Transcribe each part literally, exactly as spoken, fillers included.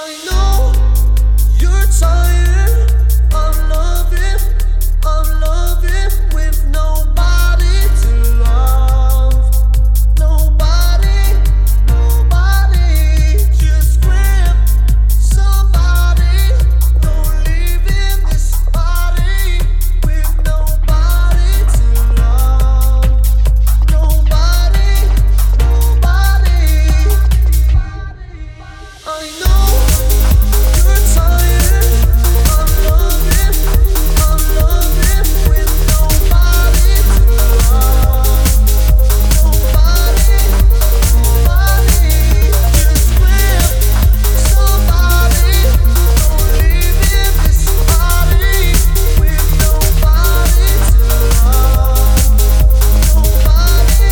I know you're tired of loving, of loving with nobody to love. Nobody, nobody. Just grab somebody. Don't leave in this body with nobody to love. Nobody, nobody. I know. You're tired of loving, of loving with nobody to love. Nobody, nobody. Just grab somebody. Don't leave in this body with nobody to love. Nobody,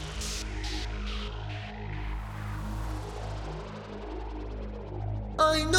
I know.